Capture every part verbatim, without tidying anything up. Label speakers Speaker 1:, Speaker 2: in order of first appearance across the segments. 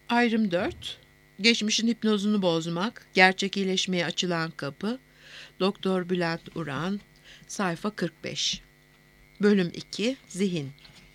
Speaker 1: Ayrım dört. Geçmişin hipnozunu bozmak, gerçek iyileşmeye açılan kapı. Doktor Bülent Uran, sayfa kırk beş. Bölüm iki. Zihin.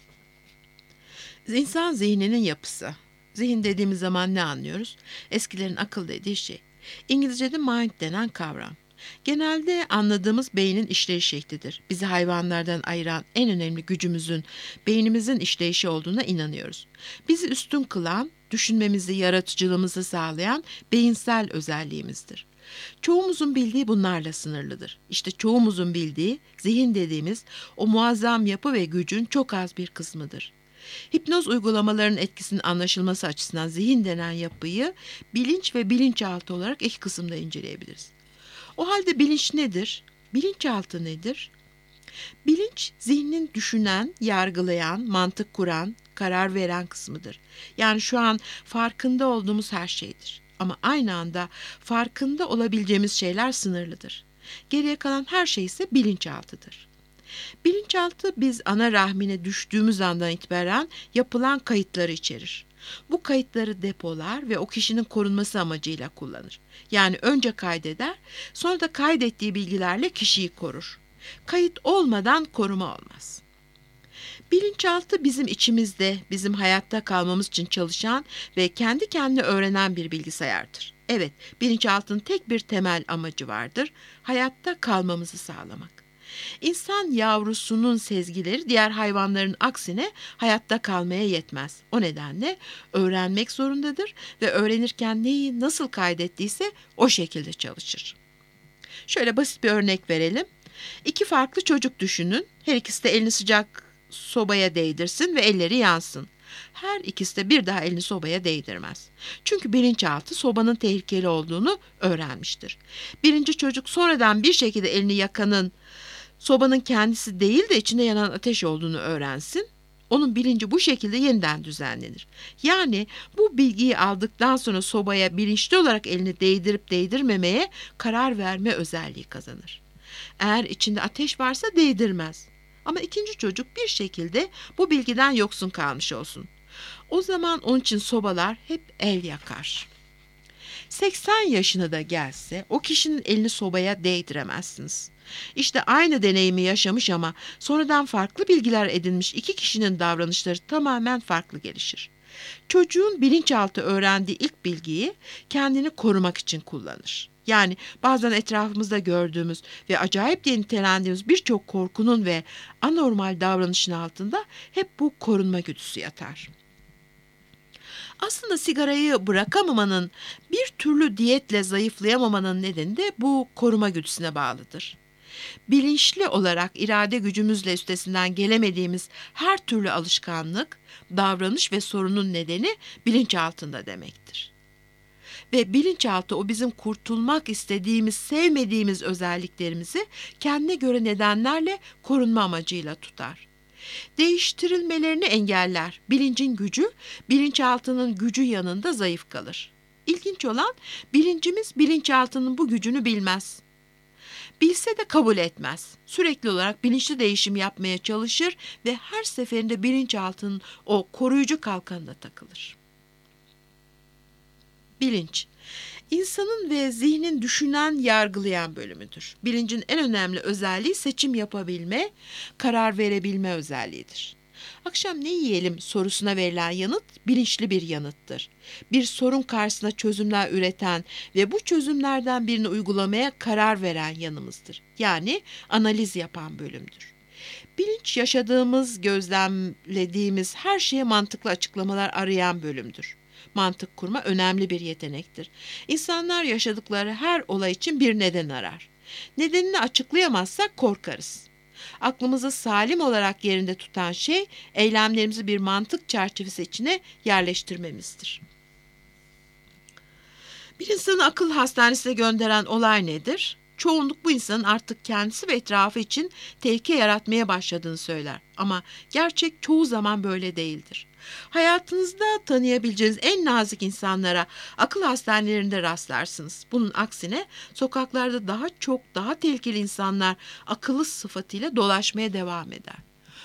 Speaker 1: İnsan zihninin yapısı. Zihin dediğimiz zaman ne anlıyoruz? Eskilerin akıl dediği şey. İngilizce'de mind denen kavram. Genelde anladığımız beynin işleyiş şeklidir. Bizi hayvanlardan ayıran en önemli gücümüzün beynimizin işleyişi olduğuna inanıyoruz. Bizi üstün kılan, düşünmemizi, yaratıcılığımızı sağlayan beyinsel özelliğimizdir. Çoğumuzun bildiği bunlarla sınırlıdır. İşte çoğumuzun bildiği zihin dediğimiz o muazzam yapı ve gücün çok az bir kısmıdır. Hipnoz uygulamalarının etkisinin anlaşılması açısından zihin denen yapıyı bilinç ve bilinçaltı olarak iki kısımda inceleyebiliriz. O halde bilinç nedir? Bilinçaltı nedir? Bilinç, zihnin düşünen, yargılayan, mantık kuran, karar veren kısmıdır. Yani şu an farkında olduğumuz her şeydir. Ama aynı anda farkında olabileceğimiz şeyler sınırlıdır. Geriye kalan her şey ise bilinçaltıdır. Bilinçaltı biz ana rahmine düştüğümüz andan itibaren yapılan kayıtları içerir. Bu kayıtları depolar ve o kişinin korunması amacıyla kullanır. Yani önce kaydeder, sonra da kaydettiği bilgilerle kişiyi korur. Kayıt olmadan koruma olmaz. Bilinçaltı bizim içimizde, bizim hayatta kalmamız için çalışan ve kendi kendine öğrenen bir bilgisayardır. Evet, bilinçaltının tek bir temel amacı vardır, hayatta kalmamızı sağlamak. İnsan yavrusunun sezgileri diğer hayvanların aksine hayatta kalmaya yetmez. O nedenle öğrenmek zorundadır ve öğrenirken neyi nasıl kaydettiyse o şekilde çalışır. Şöyle basit bir örnek verelim. İki farklı çocuk düşünün. Her ikisi de elini sıcak sobaya değdirsin ve elleri yansın. Her ikisi de bir daha elini sobaya değdirmez. Çünkü bilinçaltı sobanın tehlikeli olduğunu öğrenmiştir. Birinci çocuk sonradan bir şekilde elini yakanın sobanın kendisi değil de içinde yanan ateş olduğunu öğrensin. Onun bilinci bu şekilde yeniden düzenlenir. Yani bu bilgiyi aldıktan sonra sobaya bilinçli olarak elini değdirip değdirmemeye karar verme özelliği kazanır. Eğer içinde ateş varsa değdirmez. Ama ikinci çocuk bir şekilde bu bilgiden yoksun kalmış olsun. O zaman onun için sobalar hep el yakar. seksen yaşına da gelse o kişinin elini sobaya değdiremezsiniz. İşte aynı deneyimi yaşamış ama sonradan farklı bilgiler edinmiş iki kişinin davranışları tamamen farklı gelişir. Çocuğun bilinçaltı öğrendiği ilk bilgiyi kendini korumak için kullanır. Yani bazen etrafımızda gördüğümüz ve acayip diye nitelendiğimiz birçok korkunun ve anormal davranışın altında hep bu korunma güdüsü yatar. Aslında sigarayı bırakamamanın, bir türlü diyetle zayıflayamamanın nedeni de bu koruma güdüsüne bağlıdır. Bilinçli olarak irade gücümüzle üstesinden gelemediğimiz her türlü alışkanlık, davranış ve sorunun nedeni bilinçaltında demektir. Ve bilinçaltı o bizim kurtulmak istediğimiz, sevmediğimiz özelliklerimizi kendine göre nedenlerle korunma amacıyla tutar. Değiştirilmelerini engeller. Bilincin gücü, bilinçaltının gücü yanında zayıf kalır. İlginç olan bilincimiz bilinçaltının bu gücünü bilmez. Bilse de kabul etmez. Sürekli olarak bilinçli değişim yapmaya çalışır ve her seferinde bilinçaltının o koruyucu kalkanına takılır. Bilinç, insanın ve zihnin düşünen, yargılayan bölümüdür. Bilincin en önemli özelliği seçim yapabilme, karar verebilme özelliğidir. Akşam ne yiyelim sorusuna verilen yanıt bilinçli bir yanıttır. Bir sorun karşısında çözümler üreten ve bu çözümlerden birini uygulamaya karar veren yanımızdır. Yani analiz yapan bölümdür. Bilinç yaşadığımız, gözlemlediğimiz her şeye mantıklı açıklamalar arayan bölümdür. Mantık kurma önemli bir yetenektir. İnsanlar yaşadıkları her olay için bir neden arar. Nedenini açıklayamazsak korkarız. Aklımızı salim olarak yerinde tutan şey, eylemlerimizi bir mantık çerçevesi içine yerleştirmemizdir. Bir insanı akıl hastanesine gönderen olay nedir? Çoğunluk bu insanın artık kendisi ve etrafı için tehlike yaratmaya başladığını söyler. Ama gerçek çoğu zaman böyle değildir. Hayatınızda tanıyabileceğiniz en nazik insanlara akıl hastanelerinde rastlarsınız. Bunun aksine sokaklarda daha çok daha tehlikeli insanlar akıllı sıfatıyla dolaşmaya devam eder.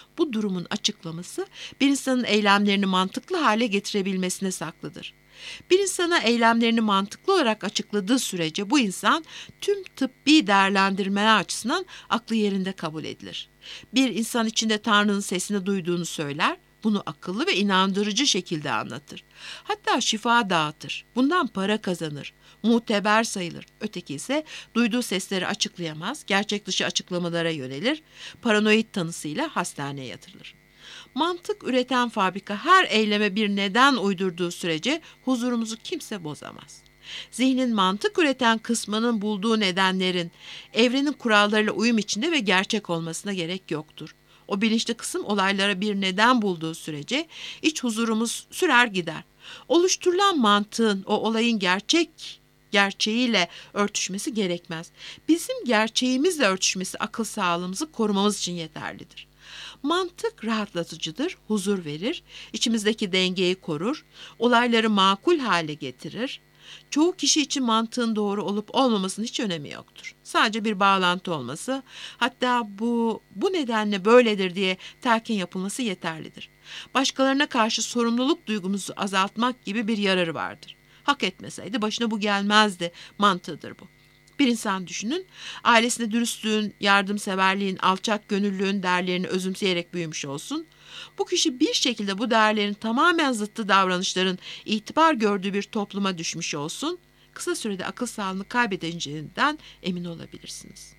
Speaker 1: Bu durumun açıklaması bir insanın eylemlerini mantıklı hale getirebilmesine saklıdır. Bir insana eylemlerini mantıklı olarak açıkladığı sürece bu insan tüm tıbbi değerlendirmeler açısından aklı yerinde kabul edilir. Bir insan içinde Tanrı'nın sesini duyduğunu söyler, bunu akıllı ve inandırıcı şekilde anlatır. Hatta şifa dağıtır, bundan para kazanır, muteber sayılır. Öteki ise duyduğu sesleri açıklayamaz, gerçek dışı açıklamalara yönelir, paranoid tanısıyla hastaneye yatırılır. Mantık üreten fabrika her eyleme bir neden uydurduğu sürece huzurumuzu kimse bozamaz. Zihnin mantık üreten kısmının bulduğu nedenlerin evrenin kurallarıyla uyum içinde ve gerçek olmasına gerek yoktur. O bilinçli kısım olaylara bir neden bulduğu sürece iç huzurumuz sürer gider. Oluşturulan mantığın o olayın gerçek gerçeğiyle örtüşmesi gerekmez. Bizim gerçeğimizle örtüşmesi akıl sağlığımızı korumamız için yeterlidir. Mantık rahatlatıcıdır, huzur verir, içimizdeki dengeyi korur, olayları makul hale getirir. Çoğu kişi için mantığın doğru olup olmamasının hiç önemi yoktur. Sadece bir bağlantı olması, hatta bu bu nedenle böyledir diye telkin yapılması yeterlidir. Başkalarına karşı sorumluluk duygumuzu azaltmak gibi bir yararı vardır. Hak etmeseydi başına bu gelmezdi mantığıdır bu. Bir insan düşünün, ailesinde dürüstlüğün, yardımseverliğin, alçak gönüllülüğün değerlerini özümseyerek büyümüş olsun. Bu kişi bir şekilde bu değerlerin tamamen zıttı davranışların itibar gördüğü bir topluma düşmüş olsun. Kısa sürede akıl sağlığını kaybedeceğinden emin olabilirsiniz.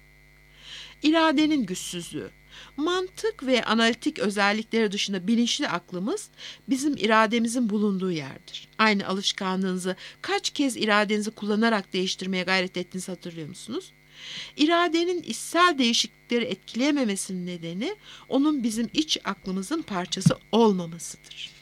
Speaker 1: İradenin güçsüzlüğü. Mantık ve analitik özellikleri dışında bilinçli aklımız bizim irademizin bulunduğu yerdir. Aynı alışkanlığınızı kaç kez iradenizi kullanarak değiştirmeye gayret ettiğinizi hatırlıyor musunuz? İradenin içsel değişiklikleri etkileyememesinin nedeni onun bizim iç aklımızın parçası olmamasıdır.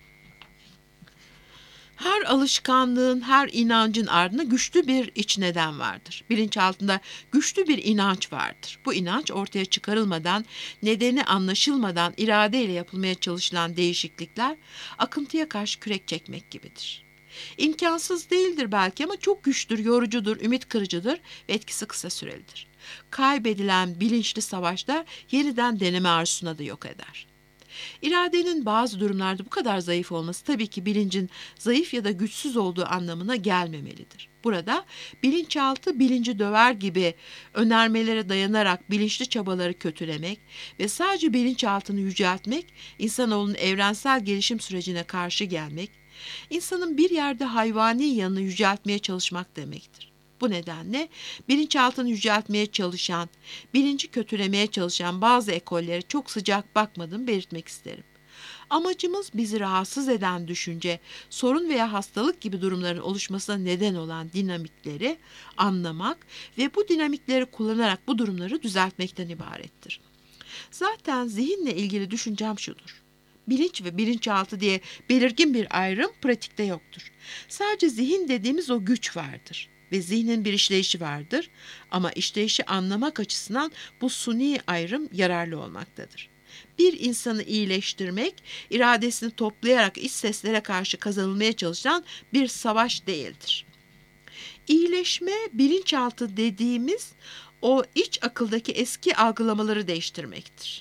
Speaker 1: Her alışkanlığın, her inancın ardında güçlü bir iç neden vardır. Bilinçaltında güçlü bir inanç vardır. Bu inanç ortaya çıkarılmadan, nedeni anlaşılmadan iradeyle yapılmaya çalışılan değişiklikler akıntıya karşı kürek çekmek gibidir. İmkansız değildir belki ama çok güçtür, yorucudur, ümit kırıcıdır ve etkisi kısa sürelidir. Kaybedilen bilinçli savaşlar yeniden deneme arzusuna da yok eder. İradenin bazı durumlarda bu kadar zayıf olması tabii ki bilincin zayıf ya da güçsüz olduğu anlamına gelmemelidir. Burada bilinçaltı bilinci döver gibi önermelere dayanarak bilinçli çabaları kötülemek ve sadece bilinçaltını yüceltmek, insanoğlunun evrensel gelişim sürecine karşı gelmek, insanın bir yerde hayvani yanını yüceltmeye çalışmak demektir. Bu nedenle bilinçaltını yüceltmeye çalışan, bilinci kötülemeye çalışan bazı ekollere çok sıcak bakmadığımı belirtmek isterim. Amacımız bizi rahatsız eden düşünce, sorun veya hastalık gibi durumların oluşmasına neden olan dinamikleri anlamak ve bu dinamikleri kullanarak bu durumları düzeltmekten ibarettir. Zaten zihinle ilgili düşüncem şudur. Bilinç ve bilinçaltı diye belirgin bir ayrım pratikte yoktur. Sadece zihin dediğimiz o güç vardır ve zihnin bir işleyişi vardır ama işleyişi anlamak açısından bu suni ayrım yararlı olmaktadır. Bir insanı iyileştirmek, iradesini toplayarak iç seslere karşı kazanılmaya çalışan bir savaş değildir. İyileşme, bilinçaltı dediğimiz o iç akıldaki eski algılamaları değiştirmektir.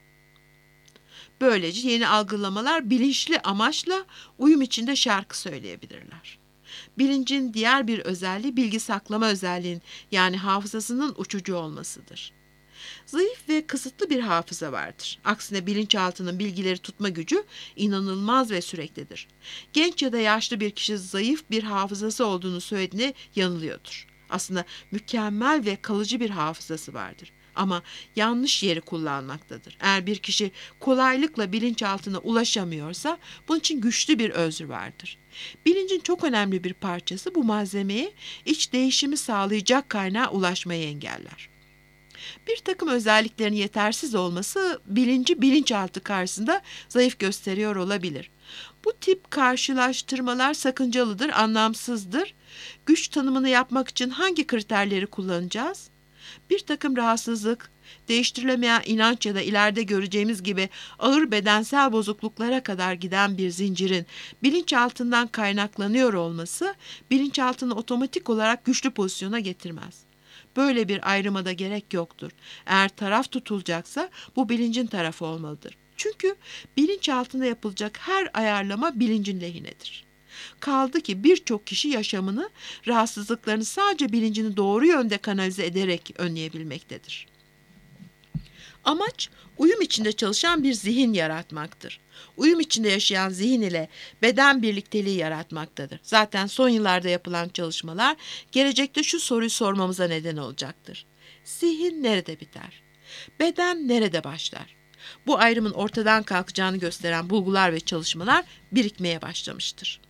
Speaker 1: Böylece yeni algılamalar bilinçli amaçla uyum içinde şarkı söyleyebilirler. Bilincin diğer bir özelliği bilgi saklama özelliğinin yani hafızasının uçucu olmasıdır. Zayıf ve kısıtlı bir hafıza vardır. Aksine bilinçaltının bilgileri tutma gücü inanılmaz ve süreklidir. Genç ya da yaşlı bir kişi zayıf bir hafızası olduğunu söylediğine yanılıyordur. Aslında mükemmel ve kalıcı bir hafızası vardır. Ama yanlış yeri kullanmaktadır. Eğer bir kişi kolaylıkla bilinçaltına ulaşamıyorsa bunun için güçlü bir özür vardır. Bilincin çok önemli bir parçası bu malzemeye iç değişimi sağlayacak kaynağa ulaşmayı engeller. Bir takım özelliklerin yetersiz olması bilinci bilinçaltı karşısında zayıf gösteriyor olabilir. Bu tip karşılaştırmalar sakıncalıdır, anlamsızdır. Güç tanımını yapmak için hangi kriterleri kullanacağız? Bir takım rahatsızlık, değiştirilemeyen inanç ya da ileride göreceğimiz gibi ağır bedensel bozukluklara kadar giden bir zincirin bilinçaltından kaynaklanıyor olması bilinçaltını otomatik olarak güçlü pozisyona getirmez. böyle bir ayrıma da gerek yoktur. Eğer taraf tutulacaksa bu bilincin tarafı olmalıdır. Çünkü bilinç altında yapılacak her ayarlama bilincin lehinedir. Kaldı ki birçok kişi yaşamını, rahatsızlıklarını sadece bilincini doğru yönde kanalize ederek önleyebilmektedir. Amaç, uyum içinde çalışan bir zihin yaratmaktır. Uyum içinde yaşayan zihin ile beden birlikteliği yaratmaktadır. Zaten son yıllarda yapılan çalışmalar gelecekte şu soruyu sormamıza neden olacaktır. Zihin nerede biter? Beden nerede başlar? Bu ayrımın ortadan kalkacağını gösteren bulgular ve çalışmalar birikmeye başlamıştır.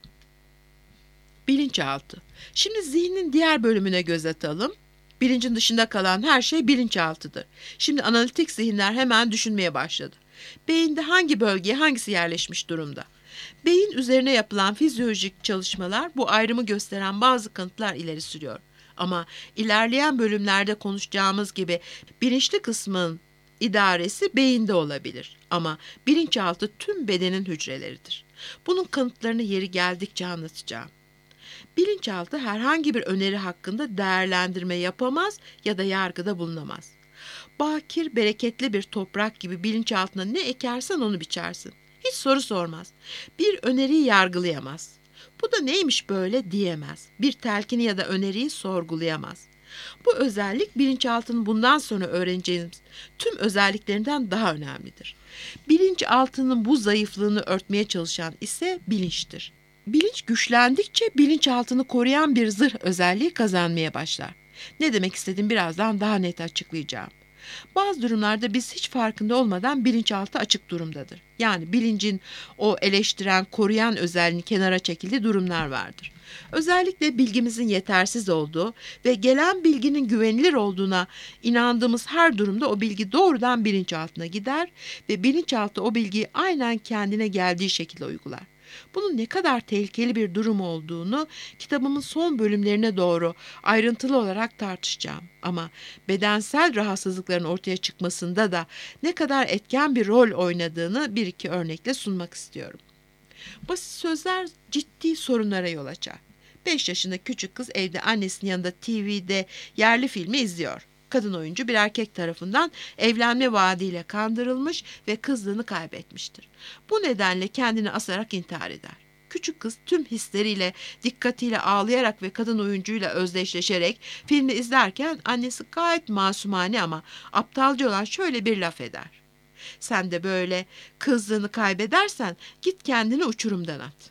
Speaker 1: Bilinçaltı. Şimdi zihnin diğer bölümüne göz atalım. Bilincin dışında kalan her şey bilinçaltıdır. Şimdi analitik zihinler hemen düşünmeye başladı. Beyinde hangi bölgeye hangisi yerleşmiş durumda? Beyin üzerine yapılan fizyolojik çalışmalar bu ayrımı gösteren bazı kanıtlar ileri sürüyor. Ama ilerleyen bölümlerde konuşacağımız gibi bilinçli kısmın idaresi beyinde olabilir. Ama bilinçaltı tüm bedenin hücreleridir. Bunun kanıtlarını yeri geldikçe anlatacağım. Bilinçaltı herhangi bir öneri hakkında değerlendirme yapamaz ya da yargıda bulunamaz. Bakir, bereketli bir toprak gibi bilinçaltına ne ekersen onu biçersin. Hiç soru sormaz. Bir öneriyi yargılayamaz. Bu da neymiş böyle diyemez. Bir telkini ya da öneriyi sorgulayamaz. Bu özellik bilinçaltının bundan sonra öğreneceğimiz tüm özelliklerinden daha önemlidir. Bilinçaltının bu zayıflığını örtmeye çalışan ise bilinçtir. Bilinç güçlendikçe bilinçaltını koruyan bir zırh özelliği kazanmaya başlar. Ne demek istediğimi birazdan daha net açıklayacağım. Bazı durumlarda biz hiç farkında olmadan bilinçaltı açık durumdadır. Yani bilincin o eleştiren, koruyan özelliğini kenara çekildiği durumlar vardır. Özellikle bilgimizin yetersiz olduğu ve gelen bilginin güvenilir olduğuna inandığımız her durumda o bilgi doğrudan bilinçaltına gider ve bilinçaltı o bilgiyi aynen kendine geldiği şekilde uygular. Bunun ne kadar tehlikeli bir durum olduğunu kitabımın son bölümlerine doğru ayrıntılı olarak tartışacağım. Ama bedensel rahatsızlıkların ortaya çıkmasında da ne kadar etken bir rol oynadığını bir iki örnekle sunmak istiyorum. Basit sözler ciddi sorunlara yol açar. beş yaşında küçük kız evde annesinin yanında T V'de yerli filmi izliyor. Kadın oyuncu bir erkek tarafından evlenme vaadiyle kandırılmış ve kızlığını kaybetmiştir. Bu nedenle kendini asarak intihar eder. Küçük kız tüm hisleriyle, dikkatiyle ağlayarak ve kadın oyuncuyla özdeşleşerek filmi izlerken annesi gayet masumane ama aptalca olan şöyle bir laf eder. Sen de böyle kızlığını kaybedersen git kendini uçurumdan at.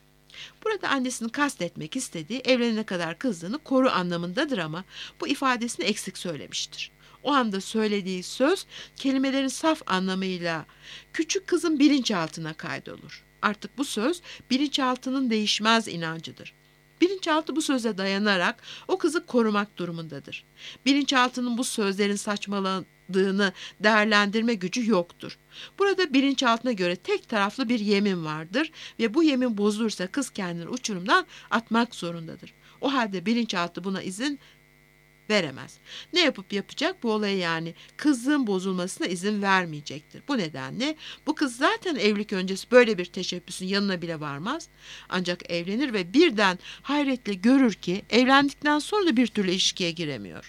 Speaker 1: Burada annesini kastetmek istediği evlenene kadar kızlığını koru anlamındadır ama bu ifadesini eksik söylemiştir. O anda söylediği söz kelimelerin saf anlamıyla küçük kızın bilinçaltına kaydolur. Artık bu söz bilinçaltının değişmez inancıdır. Bilinçaltı bu söze dayanarak o kızı korumak durumundadır. Bilinçaltının bu sözlerin saçmaladığını değerlendirme gücü yoktur. Burada bilinçaltına göre tek taraflı bir yemin vardır ve bu yemin bozulursa kız kendini uçurumdan atmak zorundadır. O halde bilinçaltı buna izin veremez. Ne yapıp yapacak? Bu olaya yani kızın bozulmasına izin vermeyecektir. Bu nedenle bu kız zaten evlilik öncesi böyle bir teşebbüsün yanına bile varmaz. Ancak evlenir ve birden hayretle görür ki evlendikten sonra da bir türlü ilişkiye giremiyor.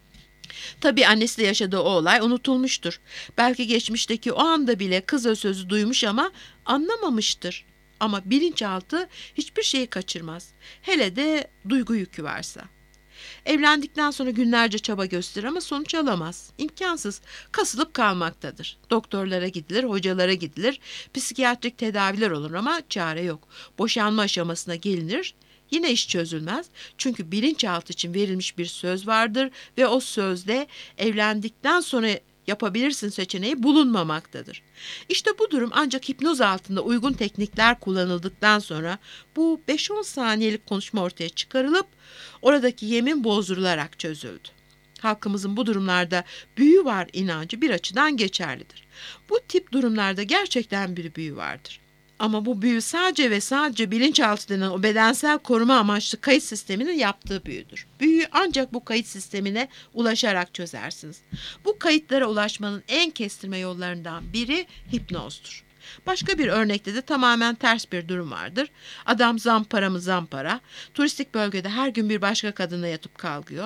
Speaker 1: Tabii annesiyle yaşadığı o olay unutulmuştur. Belki geçmişteki o anda bile kız o sözü duymuş ama anlamamıştır. Ama bilinçaltı hiçbir şeyi kaçırmaz. Hele de duygu yükü varsa. Evlendikten sonra günlerce çaba gösterir ama sonuç alamaz. İmkansız. Kasılıp kalmaktadır. Doktorlara gidilir, hocalara gidilir, psikiyatrik tedaviler olur ama çare yok. Boşanma aşamasına gelinir, yine iş çözülmez. Çünkü bilinçaltı için verilmiş bir söz vardır ve o sözde evlendikten sonra yapabilirsin seçeneği bulunmamaktadır. İşte bu durum ancak hipnoz altında uygun teknikler kullanıldıktan sonra bu beş on saniyelik konuşma ortaya çıkarılıp oradaki yemin bozdurularak çözüldü. Halkımızın bu durumlarda büyü var inancı bir açıdan geçerlidir. Bu tip durumlarda gerçekten bir büyü vardır. Ama bu büyü sadece ve sadece bilinçaltı denen o bedensel koruma amaçlı kayıt sisteminin yaptığı büyüdür. Büyüyü ancak bu kayıt sistemine ulaşarak çözersiniz. Bu kayıtlara ulaşmanın en kestirme yollarından biri hipnozdur. Başka bir örnekte de tamamen ters bir durum vardır. Adam zampara mı zampara, turistik bölgede her gün bir başka kadına yatıp kalkıyor.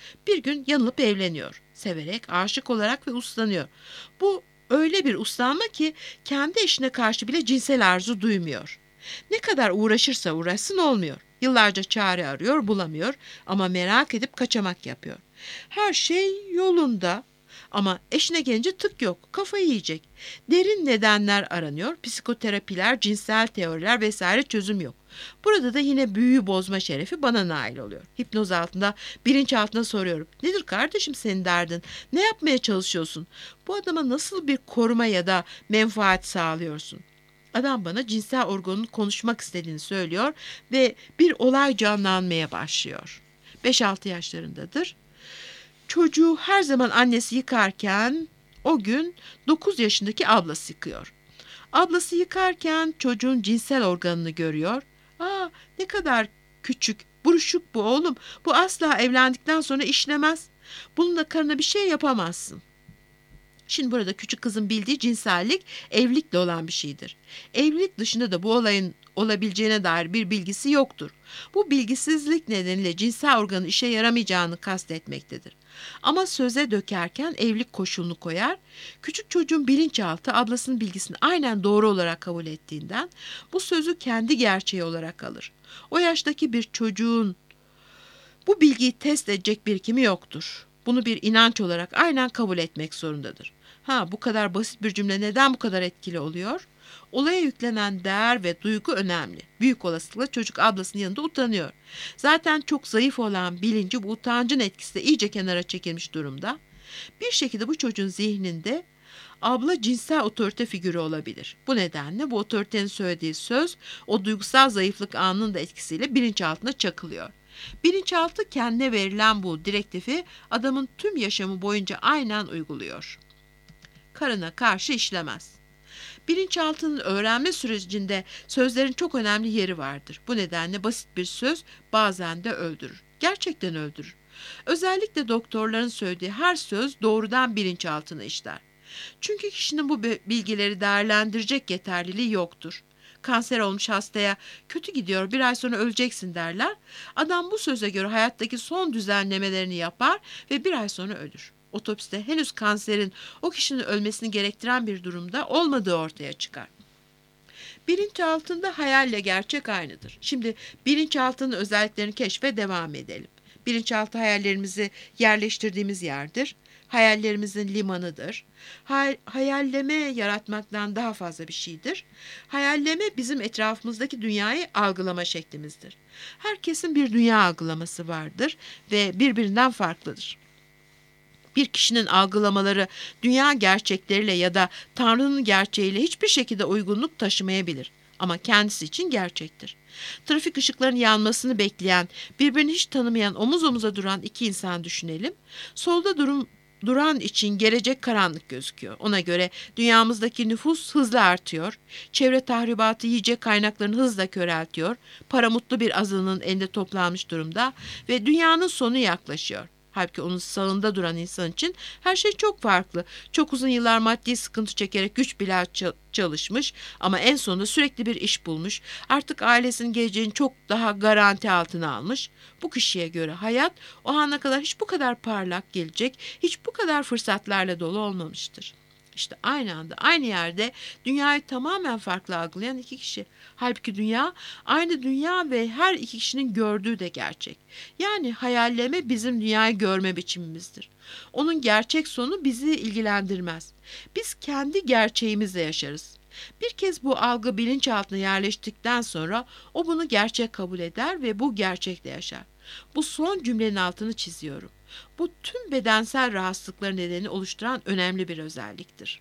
Speaker 1: Bir gün yanılıp evleniyor. Severek, aşık olarak ve uslanıyor. Bu öyle bir uslanma ki kendi eşine karşı bile cinsel arzu duymuyor. Ne kadar uğraşırsa uğraşsın olmuyor. Yıllarca çare arıyor, bulamıyor ama merak edip kaçamak yapıyor. Her şey yolunda ama eşine gelince tık yok, kafayı yiyecek. Derin nedenler aranıyor, psikoterapiler, cinsel teoriler vesaire çözüm yok. Burada da yine büyüyü bozma şerefi bana nail oluyor. Hipnoz altında, bilinç altında soruyorum. Nedir kardeşim senin derdin? Ne yapmaya çalışıyorsun? Bu adama nasıl bir koruma ya da menfaat sağlıyorsun? Adam bana cinsel organın konuşmak istediğini söylüyor ve bir olay canlanmaya başlıyor. beş altı yaşlarındadır. Çocuğu her zaman annesi yıkarken o gün dokuz yaşındaki ablası yıkıyor. Ablası yıkarken çocuğun cinsel organını görüyor. Aa, ne kadar küçük, buruşuk bu oğlum. Bu asla evlendikten sonra işlemez. Bununla karına bir şey yapamazsın. Şimdi burada küçük kızın bildiği cinsellik evlilikle olan bir şeydir. Evlilik dışında da bu olayın olabileceğine dair bir bilgisi yoktur. Bu bilgisizlik nedeniyle cinsel organın işe yaramayacağını kastetmektedir. Ama söze dökerken evlilik koşulunu koyar, küçük çocuğun bilinçaltı ablasının bilgisini aynen doğru olarak kabul ettiğinden bu sözü kendi gerçeği olarak alır. O yaştaki bir çocuğun bu bilgiyi test edecek birikimi yoktur. Bunu bir inanç olarak aynen kabul etmek zorundadır. Ha, bu kadar basit bir cümle neden bu kadar etkili oluyor? Olaya yüklenen değer ve duygu önemli. Büyük olasılıkla çocuk ablasının yanında utanıyor. Zaten çok zayıf olan bilinci bu utancın etkisi de iyice kenara çekilmiş durumda. Bir şekilde bu çocuğun zihninde abla cinsel otorite figürü olabilir. Bu nedenle bu otoritenin söylediği söz o duygusal zayıflık anının da etkisiyle bilinçaltına çakılıyor. Bilinçaltı kendine verilen bu direktifi adamın tüm yaşamı boyunca aynen uyguluyor. Karına karşı işlemez. Bilinçaltının öğrenme sürecinde sözlerin çok önemli yeri vardır. Bu nedenle basit bir söz bazen de öldürür. Gerçekten öldürür. Özellikle doktorların söylediği her söz doğrudan bilinçaltına işler. Çünkü kişinin bu bilgileri değerlendirecek yeterliliği yoktur. Kanser olmuş hastaya kötü gidiyor bir ay sonra öleceksin derler. Adam bu söze göre hayattaki son düzenlemelerini yapar ve bir ay sonra ölür. Otopside henüz kanserin o kişinin ölmesini gerektiren bir durumda olmadığı ortaya çıkar. Bilinçaltında hayalle gerçek aynıdır. Şimdi bilinçaltının özelliklerini keşfe devam edelim. Bilinçaltı hayallerimizi yerleştirdiğimiz yerdir. Hayallerimizin limanıdır. Hay- hayalleme yaratmaktan daha fazla bir şeydir. Hayalleme bizim etrafımızdaki dünyayı algılama şeklimizdir. Herkesin bir dünya algılaması vardır ve birbirinden farklıdır. Bir kişinin algılamaları dünya gerçekleriyle ya da Tanrı'nın gerçeğiyle hiçbir şekilde uygunluk taşımayabilir. Ama kendisi için gerçektir. Trafik ışıklarının yanmasını bekleyen, birbirini hiç tanımayan, omuz omuza duran iki insan düşünelim. Solda durum duran için gelecek karanlık gözüküyor. Ona göre dünyamızdaki nüfus hızla artıyor. Çevre tahribatı yiyecek kaynaklarını hızla köreltiyor. Para mutlu bir azınlığın elinde toplanmış durumda ve dünyanın sonu yaklaşıyor. Halbuki onun sağında duran insan için her şey çok farklı. Çok uzun yıllar maddi sıkıntı çekerek güç bela çalışmış ama en sonunda sürekli bir iş bulmuş. Artık ailesinin geleceğini çok daha garanti altına almış. Bu kişiye göre hayat o ana kadar hiç bu kadar parlak gelecek, hiç bu kadar fırsatlarla dolu olmamıştır. İşte aynı anda, aynı yerde dünyayı tamamen farklı algılayan iki kişi. Halbuki dünya, aynı dünya ve her iki kişinin gördüğü de gerçek. Yani hayalleme bizim dünyayı görme biçimimizdir. Onun gerçek sonu bizi ilgilendirmez. Biz kendi gerçeğimizle yaşarız. Bir kez bu algı bilinçaltına yerleştikten sonra o bunu gerçek kabul eder ve bu gerçekle yaşar. Bu son cümlenin altını çiziyorum. Bu tüm bedensel rahatsızlıkları nedeni oluşturan önemli bir özelliktir.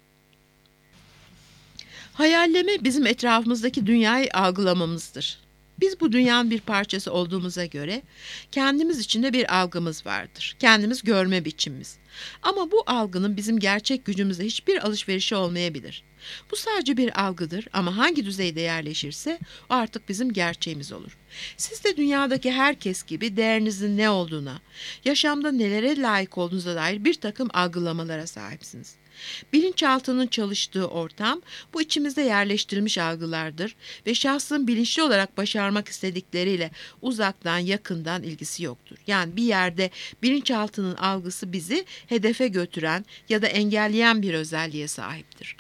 Speaker 1: Hayalleme bizim etrafımızdaki dünyayı algılamamızdır. Biz bu dünyanın bir parçası olduğumuza göre kendimiz içinde bir algımız vardır. Kendimiz görme biçimimiz. Ama bu algının bizim gerçek gücümüzle hiçbir alışverişi olmayabilir. Bu sadece bir algıdır ama hangi düzeyde yerleşirse o artık bizim gerçeğimiz olur. Siz de dünyadaki herkes gibi değerinizin ne olduğuna, yaşamda nelere layık olduğunuza dair bir takım algılamalara sahipsiniz. Bilinçaltının çalıştığı ortam bu içimizde yerleştirilmiş algılardır ve şahsın bilinçli olarak başarmak istedikleriyle uzaktan yakından ilgisi yoktur. Yani bir yerde bilinçaltının algısı bizi hedefe götüren ya da engelleyen bir özelliğe sahiptir.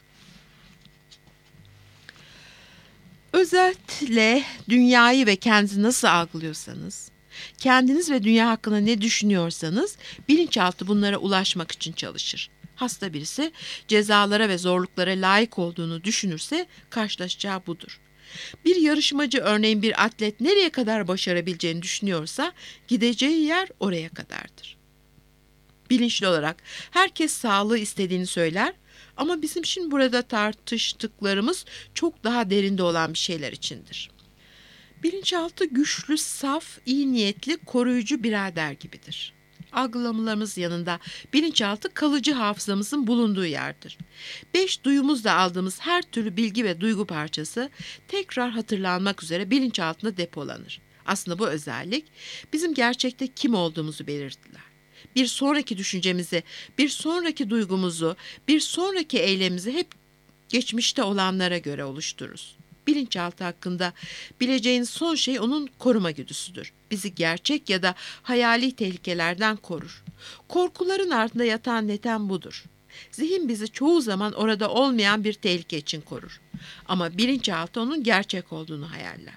Speaker 1: Özetle dünyayı ve kendinizi nasıl algılıyorsanız, kendiniz ve dünya hakkında ne düşünüyorsanız bilinçaltı bunlara ulaşmak için çalışır. Hasta birisi cezalara ve zorluklara layık olduğunu düşünürse karşılaşacağı budur. Bir yarışmacı örneğin bir atlet nereye kadar başarabileceğini düşünüyorsa gideceği yer oraya kadardır. Bilinçli olarak herkes sağlığı istediğini söyler ama bizim şimdi burada tartıştıklarımız çok daha derinde olan bir şeyler içindir. Bilinçaltı güçlü, saf, iyi niyetli, koruyucu birader gibidir. Algılamalarımız yanında bilinçaltı kalıcı hafızamızın bulunduğu yerdir. Beş duyumuzla aldığımız her türlü bilgi ve duygu parçası tekrar hatırlanmak üzere bilinçaltında depolanır. Aslında bu özellik bizim gerçekte kim olduğumuzu belirtiler. Bir sonraki düşüncemizi, bir sonraki duygumuzu, bir sonraki eylemimizi hep geçmişte olanlara göre oluştururuz. Bilinçaltı hakkında bileceğiniz son şey onun koruma güdüsüdür. Bizi gerçek ya da hayali tehlikelerden korur. Korkuların ardında yatan neden budur. Zihin bizi çoğu zaman orada olmayan bir tehlike için korur. Ama bilinçaltı onun gerçek olduğunu hayaller.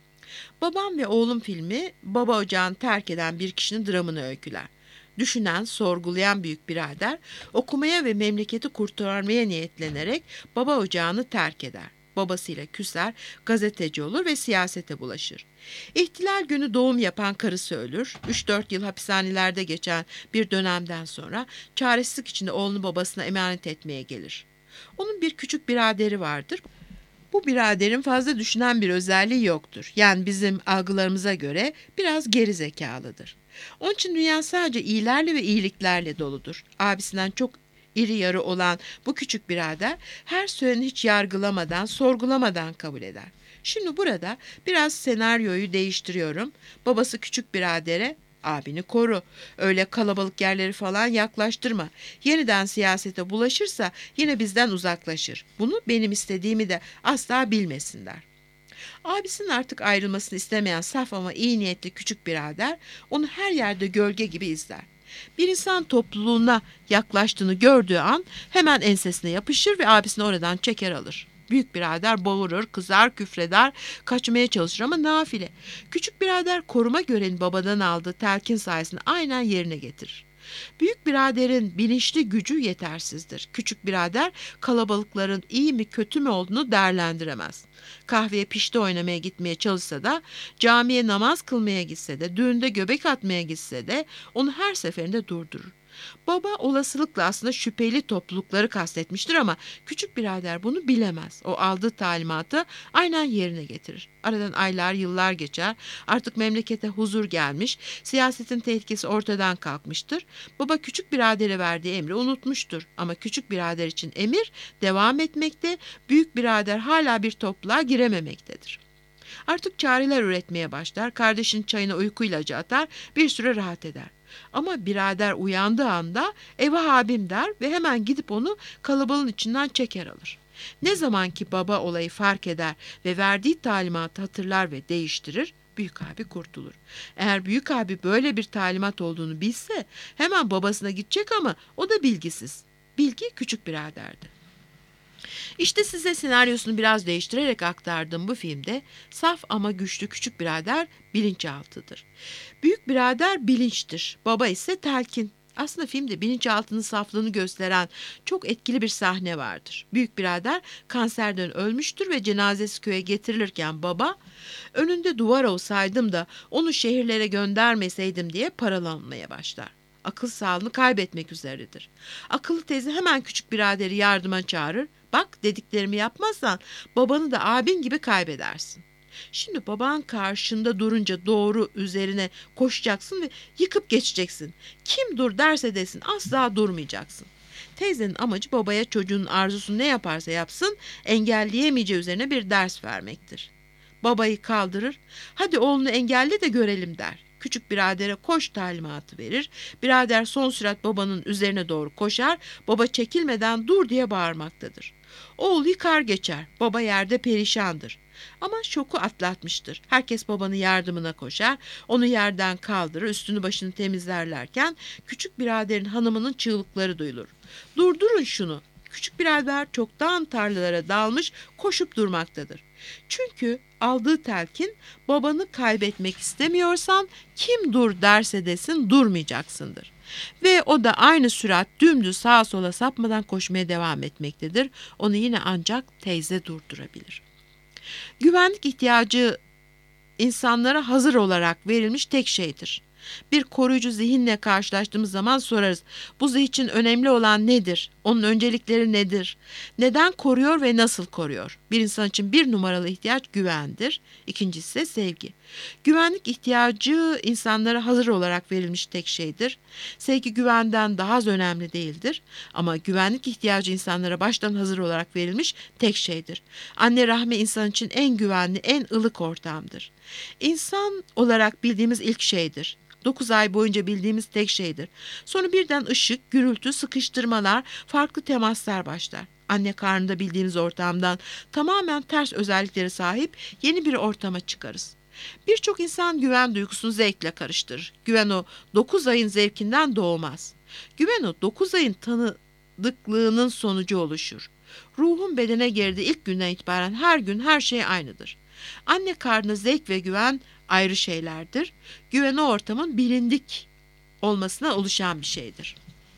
Speaker 1: Babam ve Oğlum filmi baba ocağını terk eden bir kişinin dramını öyküler. Düşünen, sorgulayan büyük birader okumaya ve memleketi kurtarmaya niyetlenerek baba ocağını terk eder. Babasıyla küser, gazeteci olur ve siyasete bulaşır. İhtilal günü doğum yapan karısı ölür. üç dört yıl hapishanelerde geçen bir dönemden sonra çaresizlik içinde oğlunu babasına emanet etmeye gelir. Onun bir küçük biraderi vardır. Bu biraderin fazla düşünen bir özelliği yoktur. Yani bizim algılarımıza göre biraz geri zekalıdır. Onun için dünya sadece iyilerle ve iyiliklerle doludur. Abisinden çok iri yarı olan bu küçük birader her söyleni hiç yargılamadan, sorgulamadan kabul eder. Şimdi burada biraz senaryoyu değiştiriyorum. Babası küçük biradere, abini koru, öyle kalabalık yerleri falan yaklaştırma. Yeniden siyasete bulaşırsa yine bizden uzaklaşır. Bunu benim istediğimi de asla bilmesin der. Abisinin artık ayrılmasını istemeyen saf ama iyi niyetli küçük birader onu her yerde gölge gibi izler. Bir insan topluluğuna yaklaştığını gördüğü an hemen ensesine yapışır ve abisini oradan çeker alır. Büyük birader bağırır, kızar, küfreder, kaçmaya çalışır ama nafile. Küçük birader koruma görevini babadan aldığı telkin sayesinde aynen yerine getirir. Büyük biraderin bilinçli gücü yetersizdir. Küçük birader kalabalıkların iyi mi kötü mü olduğunu değerlendiremez. Kahveye pişti oynamaya gitmeye çalışsa da, camiye namaz kılmaya gitse de, düğünde göbek atmaya gitse de onu her seferinde durdurur. Baba olasılıkla aslında şüpheli toplulukları kastetmiştir ama küçük birader bunu bilemez. O aldığı talimatı aynen yerine getirir. Aradan aylar, yıllar geçer. Artık memlekete huzur gelmiş, siyasetin tehlikesi ortadan kalkmıştır. Baba küçük biradere verdiği emri unutmuştur. Ama küçük birader için emir devam etmekte, büyük birader hala bir topluluğa girememektedir. Artık çareler üretmeye başlar, kardeşinin çayına uyku ilacı atar, bir süre rahat eder. Ama birader uyandığı anda eyvah abim der ve hemen gidip onu kalabalığın içinden çeker alır. Ne zaman ki baba olayı fark eder ve verdiği talimatı hatırlar ve değiştirir, büyük abi kurtulur. Eğer büyük abi böyle bir talimat olduğunu bilse hemen babasına gidecek ama o da bilgisiz. Bilgi küçük biraderdi. İşte size senaryosunu biraz değiştirerek aktardığım bu filmde saf ama güçlü küçük birader bilinçaltıdır. Büyük birader bilinçtir, baba ise telkin. Aslında filmde bilinçaltının saflığını gösteren çok etkili bir sahne vardır. Büyük birader kanserden ölmüştür ve cenazesi köye getirilirken baba, önünde duvar olsaydım da onu şehirlere göndermeseydim diye paralanmaya başlar. Akıl sağlığını kaybetmek üzeredir. Akıllı teyze hemen küçük biraderi yardıma çağırır. Bak dediklerimi yapmazsan babanı da abin gibi kaybedersin. Şimdi baban karşında durunca doğru üzerine koşacaksın ve yıkıp geçeceksin. Kim dur derse desin asla durmayacaksın. Teyzenin amacı babaya çocuğun arzusunu ne yaparsa yapsın engelleyemeyeceği üzerine bir ders vermektir. Babayı kaldırır, hadi oğlunu engelle de görelim der. Küçük biradere koş talimatı verir. Birader son sürat babanın üzerine doğru koşar. Baba çekilmeden dur diye bağırmaktadır. Oğul yıkar geçer. Baba yerde perişandır. Ama şoku atlatmıştır. Herkes babanın yardımına koşar. Onu yerden kaldırır. Üstünü başını temizlerlerken küçük biraderin hanımının çığlıkları duyulur. Durdurun şunu. Küçük birader çoktan tarlalara dalmış, koşup durmaktadır. Çünkü aldığı telkin, babanı kaybetmek istemiyorsan kim dur derse desin durmayacaksındır. Ve o da aynı sürat dümdüz sağa sola sapmadan koşmaya devam etmektedir. Onu yine ancak teyze durdurabilir. Güvenlik ihtiyacı insanlara hazır olarak verilmiş tek şeydir. Bir koruyucu zihinle karşılaştığımız zaman sorarız. Bu zihin için önemli olan nedir? Onun öncelikleri nedir? Neden koruyor ve nasıl koruyor? Bir insan için bir numaralı ihtiyaç güvendir. İkincisi ise sevgi. Güvenlik ihtiyacı insanlara hazır olarak verilmiş tek şeydir. Sevgi güvenden daha az önemli değildir. Ama güvenlik ihtiyacı insanlara baştan hazır olarak verilmiş tek şeydir. Anne rahmi insan için en güvenli, en ılık ortamdır. İnsan olarak bildiğimiz ilk şeydir. Dokuz ay boyunca bildiğimiz tek şeydir. Sonra birden ışık, gürültü, sıkıştırmalar, farklı temaslar başlar. Anne karnında bildiğimiz ortamdan tamamen ters özelliklere sahip yeni bir ortama çıkarız. Birçok insan güven duygusunu zevkle karıştırır. Güven o dokuz ayın zevkinden doğmaz. Güven o dokuz ayın tanıdıklığının sonucu oluşur. Ruhun bedene girdiği ilk günden itibaren her gün her şey aynıdır. Anne karnı zevk ve güven ayrı şeylerdir. Güven o ortamın bilindik olmasına oluşan bir şeydir.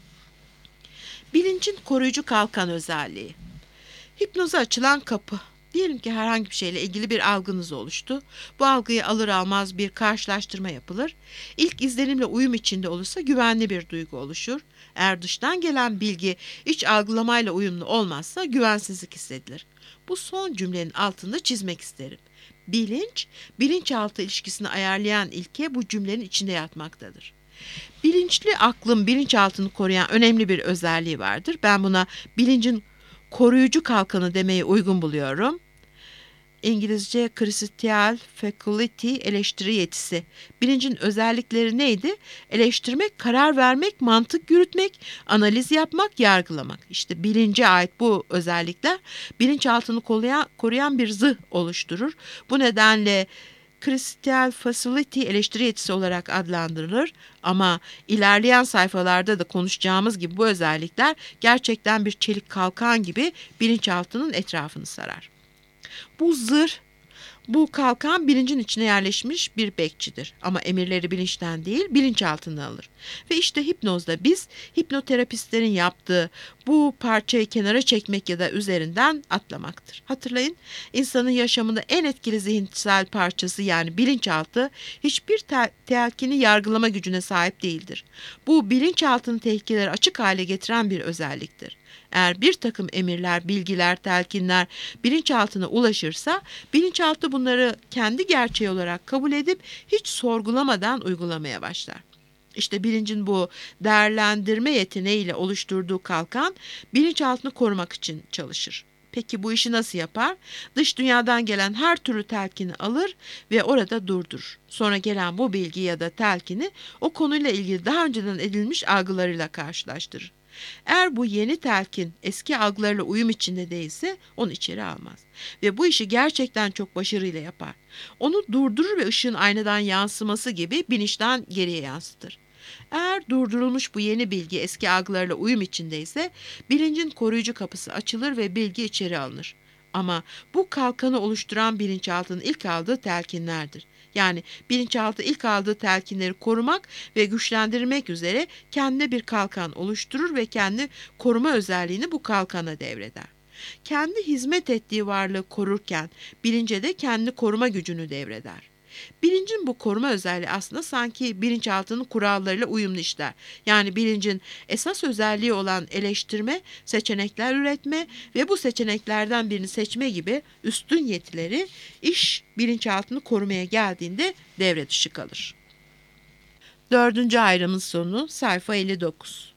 Speaker 1: Bilincin koruyucu kalkan özelliği. Hipnoza açılan kapı. Diyelim ki herhangi bir şeyle ilgili bir algınız oluştu. Bu algıyı alır almaz bir karşılaştırma yapılır. İlk izlenimle uyum içinde olursa güvenli bir duygu oluşur. Eğer dıştan gelen bilgi iç algılamayla uyumlu olmazsa güvensizlik hissedilir. Bu son cümlenin altında çizmek isterim. Bilinç, bilinçaltı ilişkisini ayarlayan ilke bu cümlenin içinde yatmaktadır. Bilinçli aklın bilinçaltını koruyan önemli bir özelliği vardır. Ben buna bilincin koruyucu kalkanı demeyi uygun buluyorum. İngilizce critical faculty, eleştiri yetisi. Bilincin özellikleri neydi? Eleştirmek, karar vermek, mantık yürütmek, analiz yapmak, yargılamak. İşte bilince ait bu özellikler bilinçaltını koruyan, koruyan bir zırh oluşturur. Bu nedenle critical faculty, eleştiri yetisi olarak adlandırılır. Ama ilerleyen sayfalarda da konuşacağımız gibi bu özellikler gerçekten bir çelik kalkan gibi bilinçaltının etrafını sarar. Bu zırh, bu kalkan bilincin içine yerleşmiş bir bekçidir. Ama emirleri bilinçten değil, bilinçaltından alır. Ve işte hipnozda biz, hipnoterapistlerin yaptığı bu parçayı kenara çekmek ya da üzerinden atlamaktır. Hatırlayın, insanın yaşamında en etkili zihinsel parçası yani bilinçaltı hiçbir te- telkini yargılama gücüne sahip değildir. Bu bilinçaltını tehlikeleri açık hale getiren bir özelliktir. Eğer bir takım emirler, bilgiler, telkinler bilinçaltına ulaşırsa, bilinçaltı bunları kendi gerçeği olarak kabul edip hiç sorgulamadan uygulamaya başlar. İşte bilincin bu değerlendirme yeteneğiyle oluşturduğu kalkan bilinçaltını korumak için çalışır. Peki bu işi nasıl yapar? Dış dünyadan gelen her türlü telkini alır ve orada durdurur. Sonra gelen bu bilgi ya da telkini o konuyla ilgili daha önceden edilmiş algılarıyla karşılaştırır. Eğer bu yeni telkin eski algılarla uyum içinde değilse onu içeri almaz. Ve bu işi gerçekten çok başarıyla yapar. Onu durdurur ve ışığın aynadan yansıması gibi bilinçten geriye yansıtır. Eğer durdurulmuş bu yeni bilgi eski algılarla uyum içindeyse bilincin koruyucu kapısı açılır ve bilgi içeri alınır. Ama bu kalkanı oluşturan bilinçaltının ilk aldığı telkinlerdir. Yani bilinçaltı ilk aldığı telkinleri korumak ve güçlendirmek üzere kendine bir kalkan oluşturur ve kendi koruma özelliğini bu kalkana devreder. Kendi hizmet ettiği varlığı korurken bilince de kendi koruma gücünü devreder. Bilincin bu koruma özelliği aslında sanki bilinçaltının kurallarıyla uyumlu işler. Yani bilincin esas özelliği olan eleştirme, seçenekler üretme ve bu seçeneklerden birini seçme gibi üstün yetileri iş bilinçaltını korumaya geldiğinde devre dışı kalır. Dördüncü ayrımın sonu sayfa elli dokuz.